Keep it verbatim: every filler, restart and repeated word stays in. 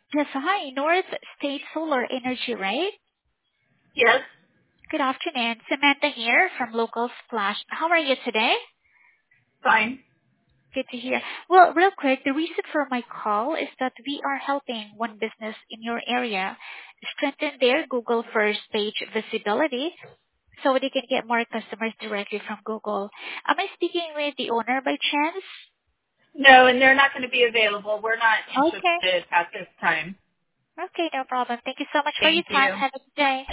Yes, hi, North State Solar Energy, right? Yes, Good afternoon. Samantha here from Local Splash. How are you today? fine. Good to hear. Well, real quick, the reason for my call is that we are helping one business in your area strengthen their Google first page visibility so they can get more customers directly from Google. Am I speaking with the owner by chance? No, and they're not going to be available. We're not Okay. interested at this time. Okay, no problem. Thank you so much for your Thank time. you. Have a good day.